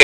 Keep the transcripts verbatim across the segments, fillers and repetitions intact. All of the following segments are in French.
quai.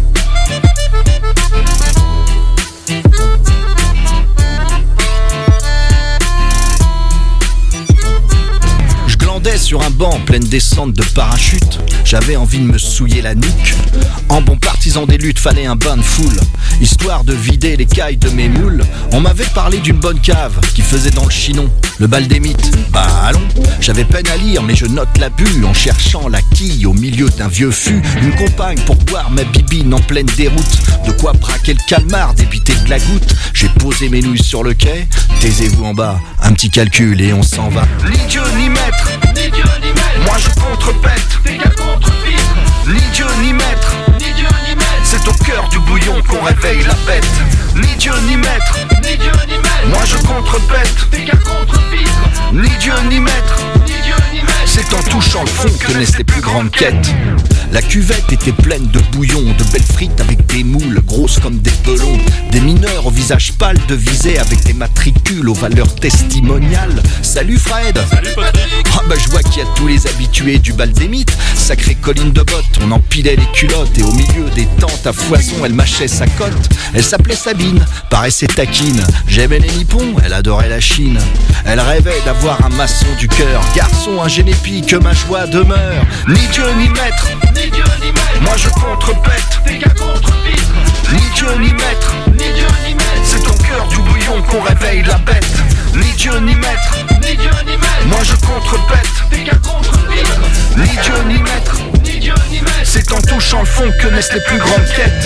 Sur un banc, pleine descente de parachute, j'avais envie de me souiller la nuque. En bon partisan des luttes, fallait un bain de foule, histoire de vider les cailles de mes moules. On m'avait parlé d'une bonne cave qui faisait dans le Chinon le bal des mythes. Bah allons, j'avais peine à lire mais je note l'abus en cherchant la quille au milieu d'un vieux fût. Une compagne pour boire ma bibine en pleine déroute, de quoi braquer le calmar, débiter de la goutte. J'ai posé mes nouilles sur le quai, taisez-vous en bas, un petit calcul et on s'en va. Ni Dieu ni maître, ni Dieu ni maître, moi je contrepète, t'es qu'à contre-pitre. Ni Dieu ni maître, ni Dieu ni maître, c'est au cœur du bouillon qu'on réveille la bête. Ni Dieu ni maître, ni Dieu ni maître, moi je contrepète, t'es qu'à contre-pitre. Ni Dieu ni maître, ni Dieu ni maître, c'est en touchant le fond que naissent les plus grandes quêtes. La cuvette était pleine de bouillon, de belles frites avec des moules grosses comme des pelons, des mineurs au visage pâle devisés avec des matricules aux valeurs testimoniales. Salut Fred. Salut Patrick. Ah bah je vois qu'il y a tous les habitués du bal des mythes. Sacrée colline de bottes, on empilait les culottes et au milieu des tentes à foison, elle mâchait sa cote. Elle s'appelait Sabine, paraissait taquine. J'aimais les nippons, elle adorait la Chine. Elle rêvait d'avoir un maçon du cœur, garçon un génépi que ma joie demeure. Ni Dieu ni maître, ni Dieu ni maître, moi je contrepète, t'es qu'à contre-pitre. Ni Dieu ni maître, ni Dieu ni maître, c'est au cœur du bouillon qu'on réveille la bête. Ni Dieu ni maître, ni Dieu ni maître, moi je contrepète, t'es qu'à contre-pitre. Ni Dieu ni maître, ni Dieu ni maître, c'est en touchant le fond que naissent les plus grandes quêtes.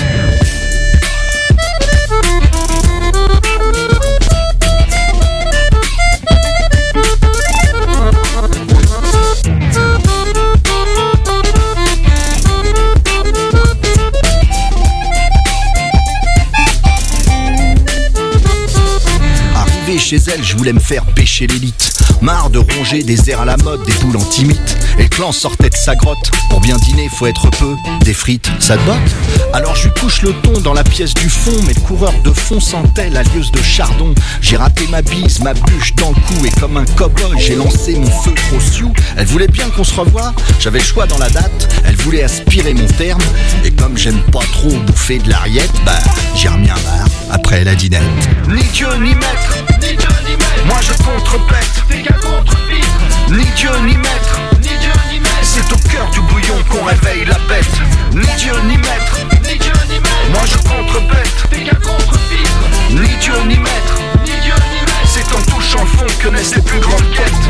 Chez elle, je voulais me faire pêcher l'élite. Marre de ronger des airs à la mode, des boules anti-mythes. Et le clan sortait de sa grotte. Pour bien dîner, faut être peu. Des frites, ça te botte? Alors je lui couche le ton dans la pièce du fond. Mais le coureur de fond sentait la lieuse de chardon. J'ai raté ma bise, ma bûche dans le cou. Et comme un cow-boy, j'ai lancé mon feu trop sioux. Elle voulait bien qu'on se revoie, j'avais le choix dans la date. Elle voulait aspirer mon terme. Et comme j'aime pas trop bouffer de l'arriette, bah j'ai remis un bar après la dinette. Ni Dieu ni maître, ni Dieu ni maître, moi je contrepète, t'es qu'à contre-pitre. Ni Dieu ni maître, ni Dieu ni maître, c'est au cœur du bouillon qu'on réveille la bête. Ni Dieu ni maître, ni Dieu ni maître, moi je contrepète, t'es qu'à contre-pitre. Ni Dieu ni maître, ni Dieu ni maître, c'est en touchant le fond que naissent les plus grandes quêtes.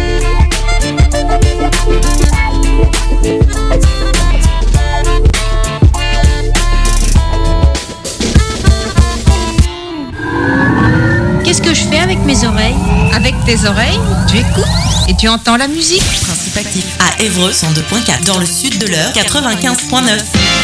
Qu'est-ce que je fais avec mes oreilles? Avec tes oreilles, tu écoutes et tu entends la musique. Principe actif à Évreux cent deux point quatre, dans le sud de l'Eure quatre-vingt-quinze point neuf.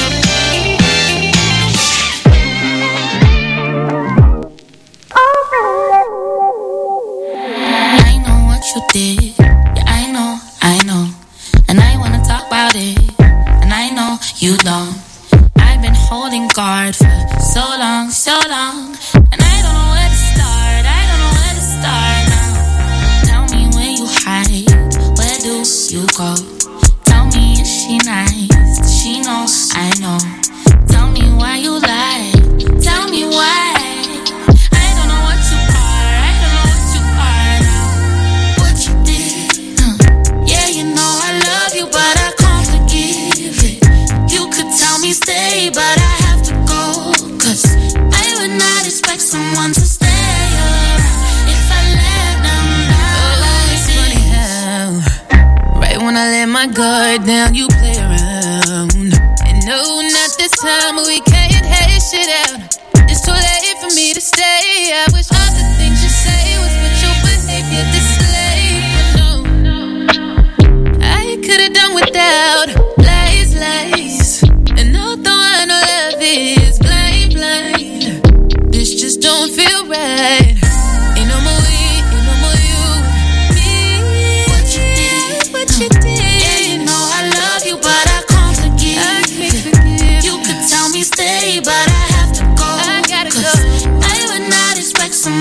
I know what you did, yeah I know, I know, and I wanna talk about it, and I know you don't. I've been holding guard for so long, so long, and I don't know where to start, I don't know where to start now. Tell me where you hide, where do you go? Tell me is she nice, does she know I know? Tell me why you lie, tell me why. I don't know what you are, I don't know what you are now. What you did, uh, yeah you know I love you but I can't forgive it. You could tell me stay but I have to go, cause I would not expect someone to stay around if I let them down. Oh, it's funny how right when I let my guard down you play around. And no, not this time, we can't hate shit out. It's too late for me to stay. I wish all the things you say was what your behavior displayed. But no, I could've done without lies, lies. And although I know love is blind, blind, this just don't feel right. Ain't no more we, ain't no more you, me. What you did, what you did. Yeah, you know I love you, but I can't forgive. I can't forgive. You could tell me stay, but I have to go. I gotta go. I would not expect someone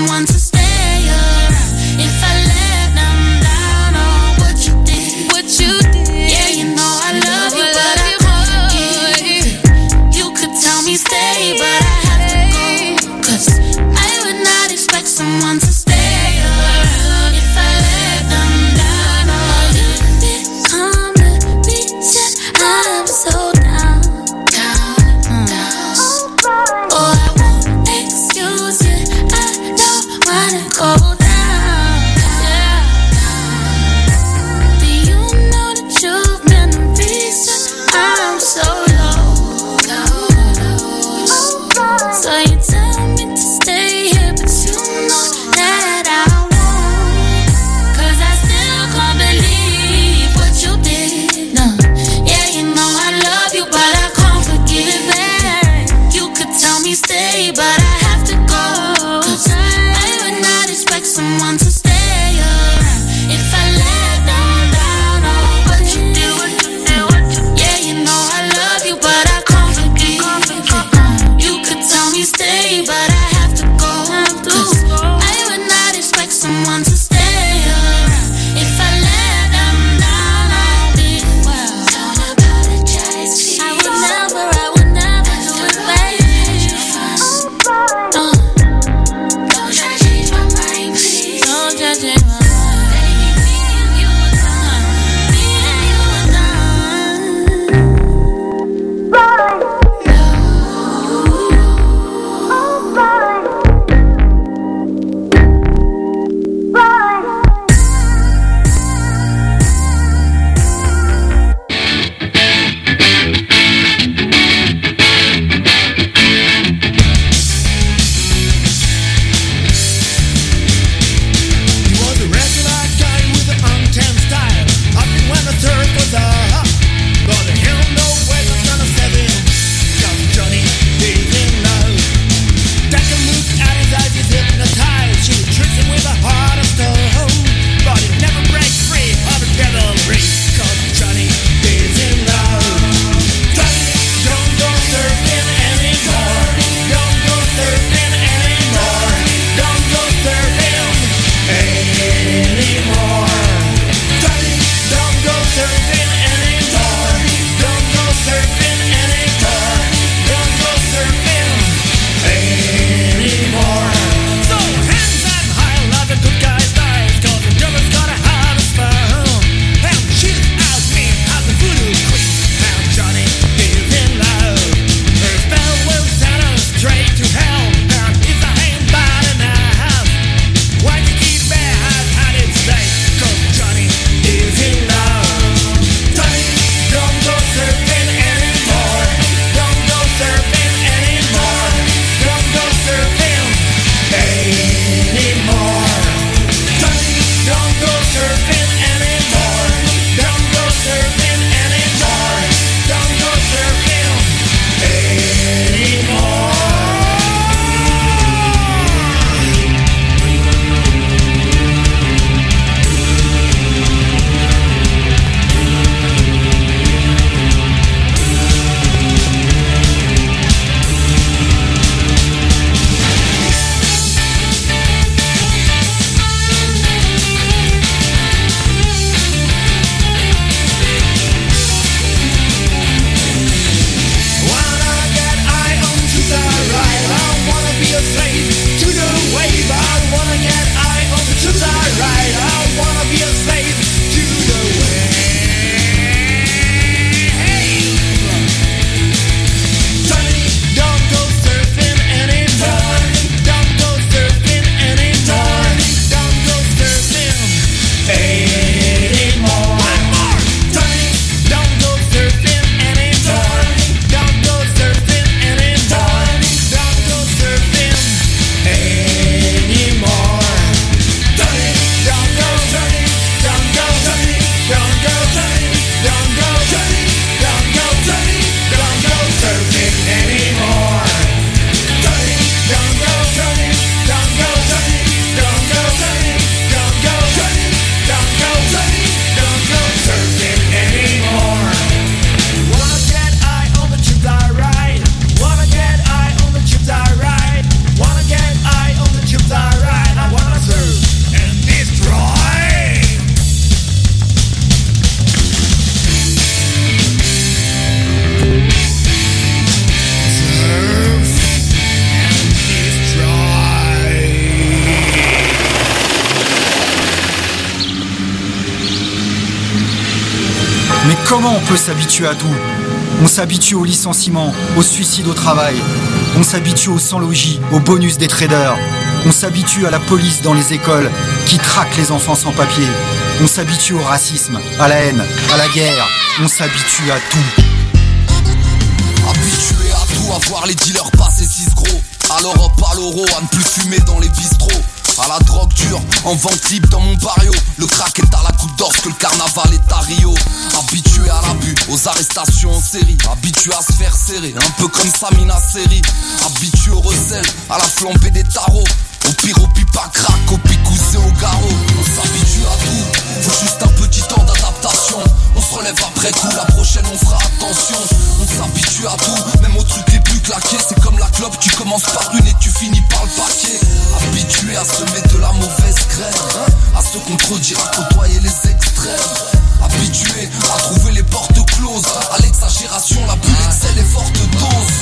Mais comment on peut s'habituer à tout ? On s'habitue au licenciement, au suicide au travail. On s'habitue au sans-logis, au bonus des traders. On s'habitue à la police dans les écoles qui traque les enfants sans papier. On s'habitue au racisme, à la haine, à la guerre. On s'habitue à tout. Habitué à tout, à voir les dealers passer six gros. À l'Europe, à l'euro, à ne plus fumer dans les bistrots. À la drogue dure, en vente libre dans mon barrio. Le crack est à la goutte d'or, que le carnaval est à Rio. Habitué à l'abus, aux arrestations en série. Habitué à se faire serrer, un peu comme Samina Seri. Habitué au recel, à la flambée des tarots. Au pire, au pipe à crack, au picousé, au garrot. On s'habitue à tout, faut juste un petit temps d'adaptation. On se relève après coup, la prochaine on fera attention. On s'habitue à tout, même aux trucs les plus claqués. C'est comme la clope, tu commences par une et tu finis par le paquet. Habitué à semer de la mauvaise graine, hein, à se contredire, à côtoyer les extrêmes. Habitué à trouver les portes closes, à l'exagération, la bulle excelle les fortes doses.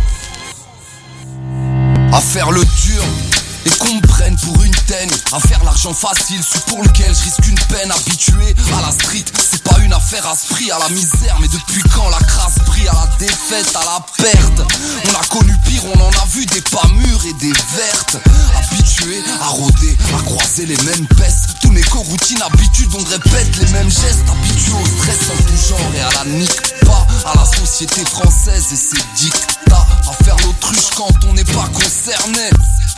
À faire le dur et qu'on me prenne pour une teigne, à faire l'argent facile, celui pour lequel je risque une peine. Habitué à la street, c'est pas une affaire à ce prix, à la misère. Mais depuis quand la crasse brille, à la défaite, à la perte. On a connu pire, on en a vu des pas mûres et des vertes. Habitué à rôder, à croiser les mêmes pestes. Tous mes co-routines, habitudes, on répète les mêmes gestes. Habitué au stress en tout genre et à la nique pas, à la société française et ses dictats. À faire l'autruche quand on n'est pas concerné.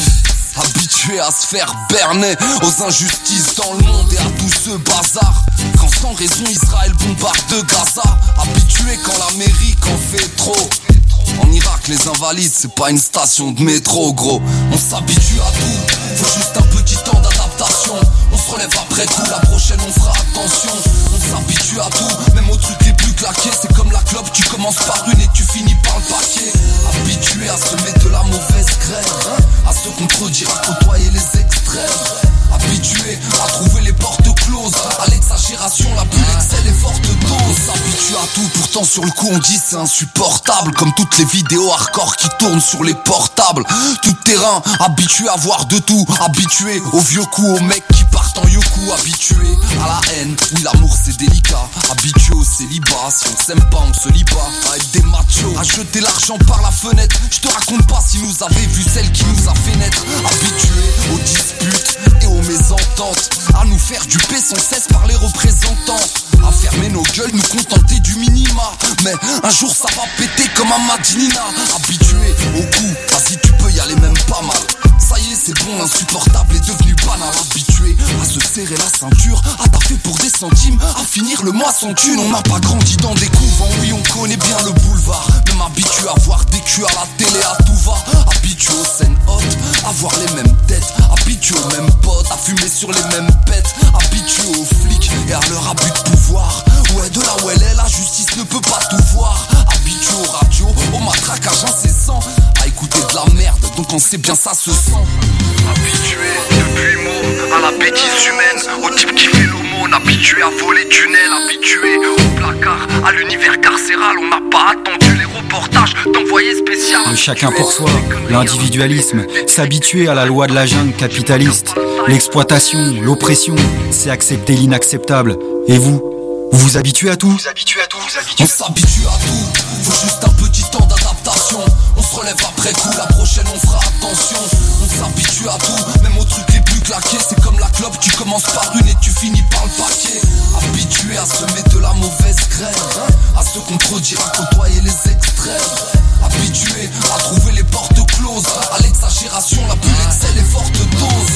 Habitué à se faire berner aux injustices dans le monde et à tout ce bazar. Quand sans raison Israël bombarde Gaza. Habitué quand l'Amérique en fait trop. En Irak les invalides c'est pas une station de métro gros. On s'habitue à tout, faut juste un petit temps d'adaptation. On se relève après coup, la prochaine on fera attention. On s'habitue à tout, même aux trucs les plus claqués. C'est comme la clope, tu commences par une et tu finis par le paquet. Habitué à se mettre de la mauvaise graine, hein, à se contredire, à côtoyer les extrêmes. Habitué à trouver les portes closes, à l'exagération, la bulle excelle les fortes doses. On s'habitue à tout, pourtant sur le coup on dit c'est insupportable. Comme toutes les vidéos hardcore qui tournent sur les portables. Tout terrain, habitué à voir de tout. Habitué aux vieux coups, aux mecs qui partent en yoku. Habitué à la haine, oui l'amour c'est délicat. Habitué au célibat, si on s'aime pas on se lie pas. À être des machos, à jeter l'argent par la fenêtre. Je te raconte pas si nous avait vu celle qui nous a fait naître. Habitué aux disputes et aux mésententes, à nous faire duper sans cesse par les représentants. À fermer nos gueules, nous contenter du minima. Mais un jour ça va péter comme un Madinina. Habitué au coup, vas-y tu peux y aller même pas mal. Ça y est c'est bon, l'insupportable est devenu banal. Habitué à se serrer la ceinture, à taffer pour des centimes, à finir le mois sans thune. On n'a pas grandi dans des couvents, oui on connaît bien le boulevard. Même habitué à voir des culs à la télé à tout va. Habitué aux scènes hautes, à voir les mêmes têtes. Habitué aux mêmes potes, à fumer sur les mêmes pètes. Habitué aux flics et à leur abus de pouvoir. Ouais de là où elle est, la justice ne peut pas tout voir. Habitué aux radios, au matraquage incessant, à écouter de la merde, donc on sait bien ça se sent. Habitué depuis mot à la bêtise humaine, au type qui fait l'aumône. Habitué à voler tunnels, habitué au placard, à l'univers carcéral. On n'a pas attendu les reportages d'envoyés spéciaux. Le chacun pour soi, l'individualisme, s'habituer à la loi de la jungle capitaliste. L'exploitation, l'oppression, c'est accepter l'inacceptable. Et vous, vous vous habituez à tout? Vous habituez à tout, vous habituez. On s'habitue à tout, faut juste un petit temps d'adaptation. On se relève après coup, la prochaine on fera attention. On s'habitue à tout, même aux trucs les plus claqués. C'est comme la clope, tu commences par une et tu finis par le paquet. Habitué à se mettre de la mauvaise graine, hein, à se contredire, à côtoyer les extrêmes. Habitué à trouver les portes closes, à l'exagération, la bulle excelle les fortes doses.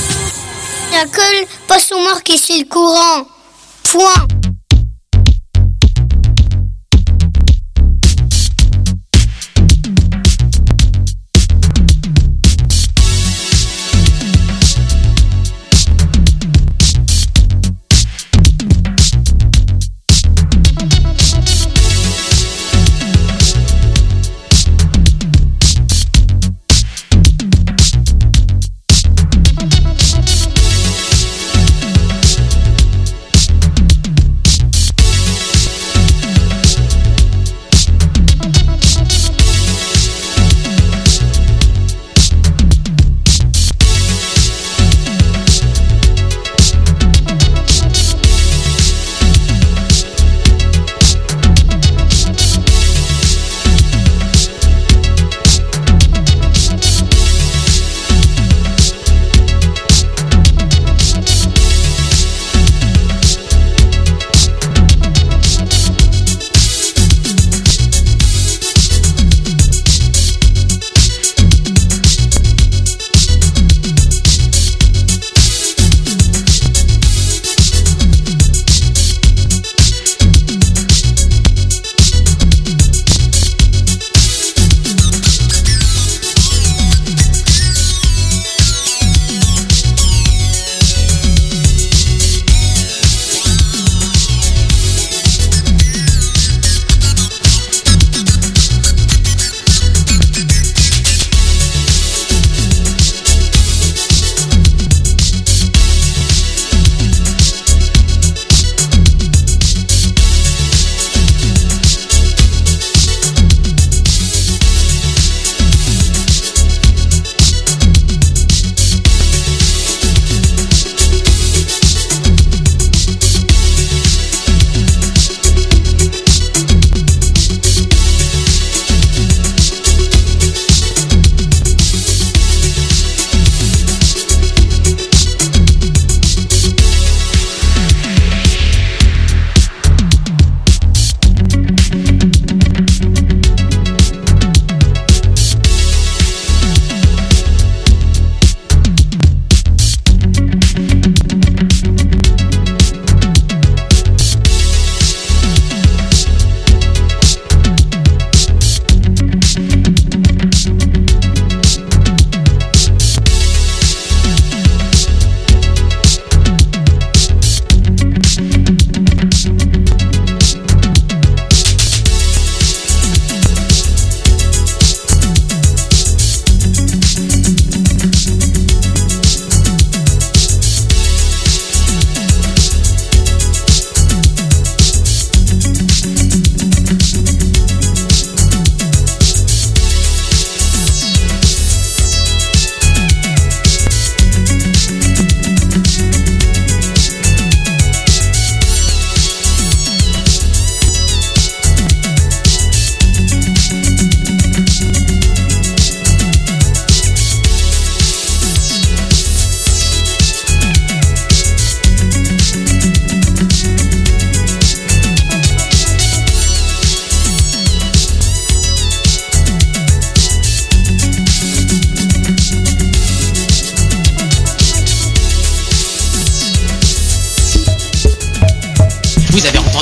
Y'a que le poisson mort qui suit le courant. Point.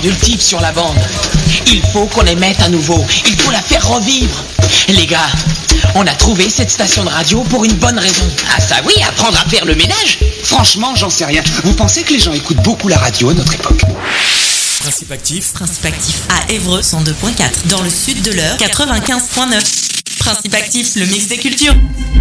du type sur la bande. Il faut qu'on les mette à nouveau. Il faut la faire revivre. Les gars, on a trouvé cette station de radio pour une bonne raison. Ah ça oui, apprendre à faire le ménage. Franchement, j'en sais rien. Vous pensez que les gens écoutent beaucoup la radio à notre époque? Principe actif. Principe actif à Évreux cent deux point quatre. Dans le sud de l'Eure quatre-vingt-quinze point neuf. Principe actif, le mix des cultures.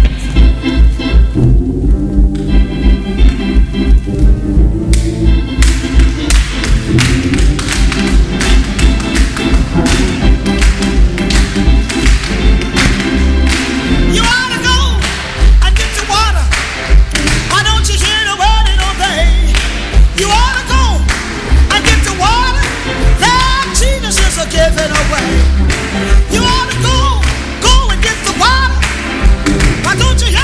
Giving away. You ought to go, go and get the water. Why don't you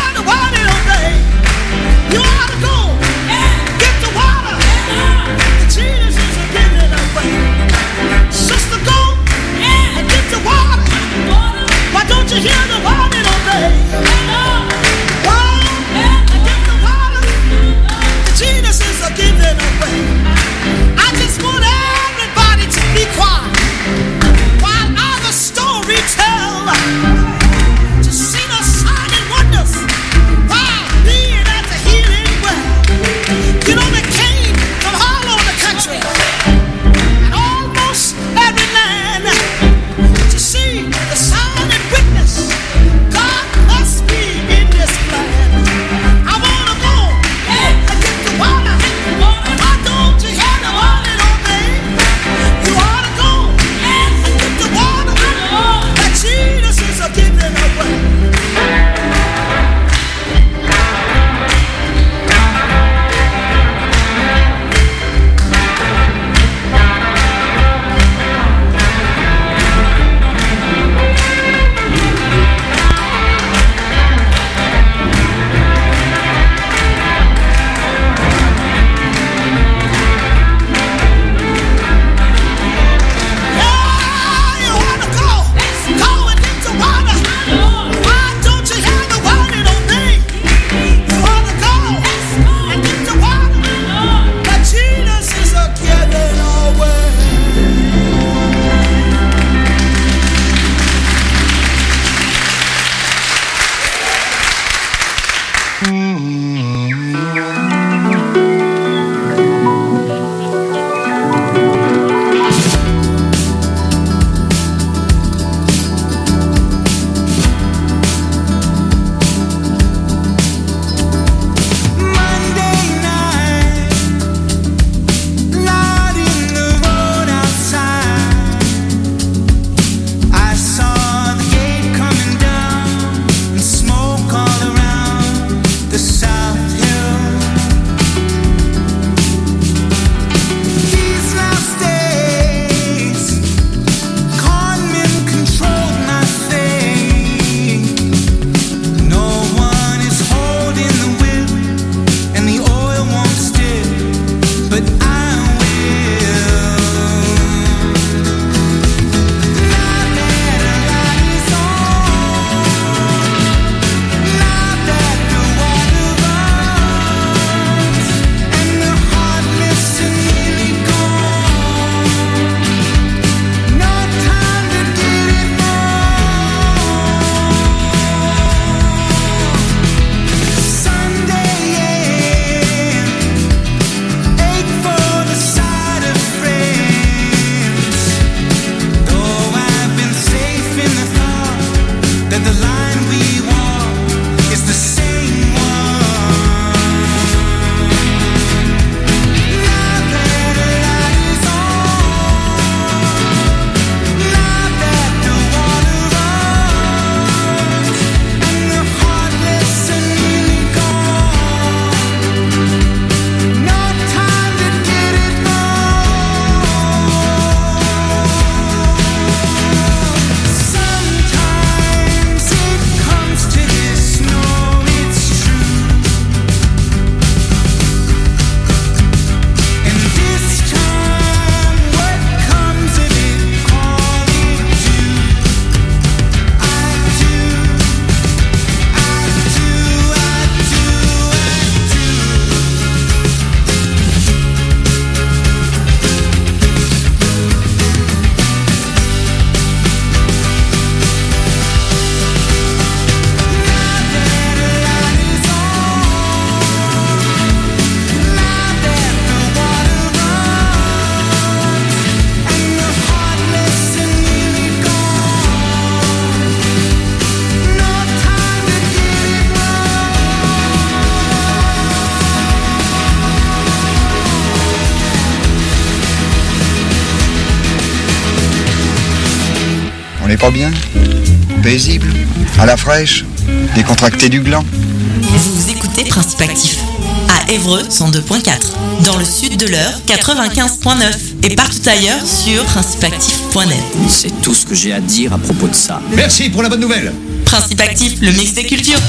On n'est pas bien? Paisible? À la fraîche? Décontracté du gland? Vous écoutez Principe Actif à Évreux cent deux point quatre, dans le sud de l'Eure quatre-vingt-quinze point neuf et partout ailleurs sur principe actif point net. C'est tout ce que j'ai à dire à propos de ça. Merci pour la bonne nouvelle. Principe Actif, le mix des cultures.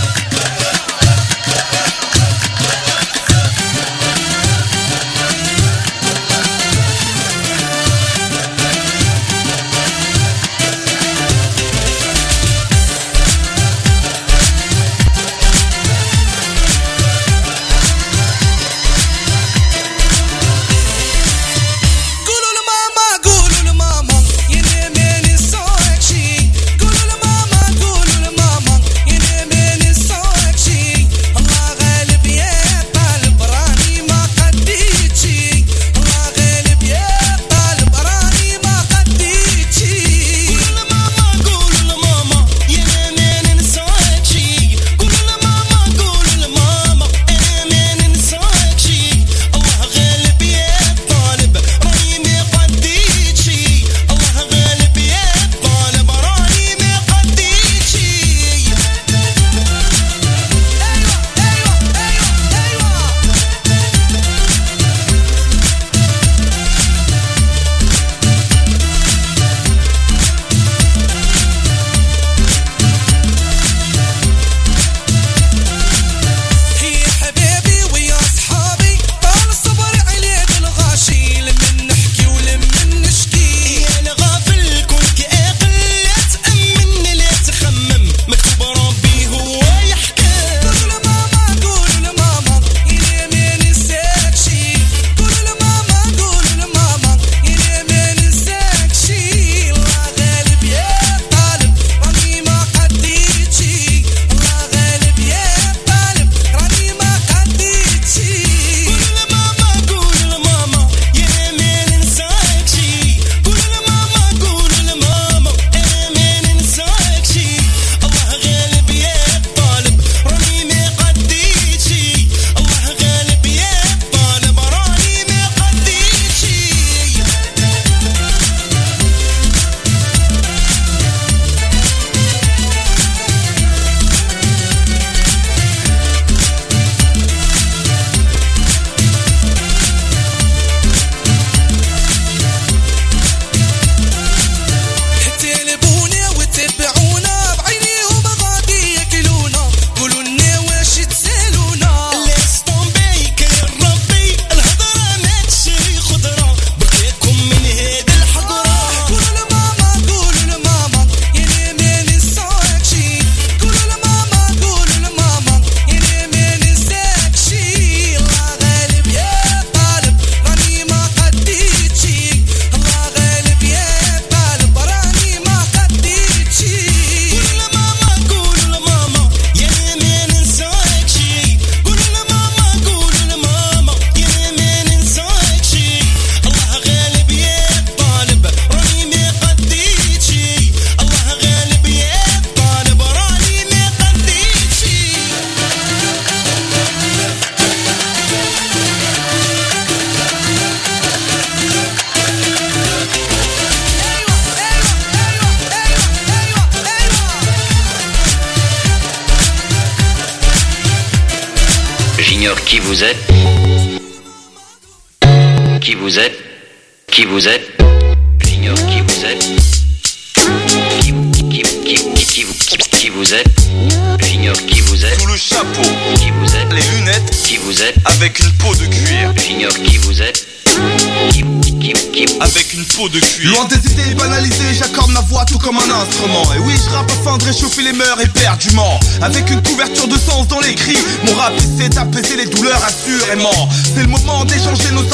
J'ignore qui vous êtes. Qui vous êtes. Qui vous êtes. J'ignore qui vous êtes. Qui, qui, qui, qui, qui, vous, qui vous êtes. J'ignore qui vous êtes. Sous le chapeau. Qui vous êtes. Les lunettes. Qui vous êtes. Avec une peau de cuir. J'ignore qui vous êtes. Qui, qui, qui, avec une peau de cuir. Loin des idées banalisées, j'accorde ma voix tout comme un instrument. Et oui, je rappe afin de réchauffer les mœurs éperdument. Avec une couverture de sens dans les cris, mon rap essaie d'apaiser les douleurs assurément. C'est le moment d'échanger nos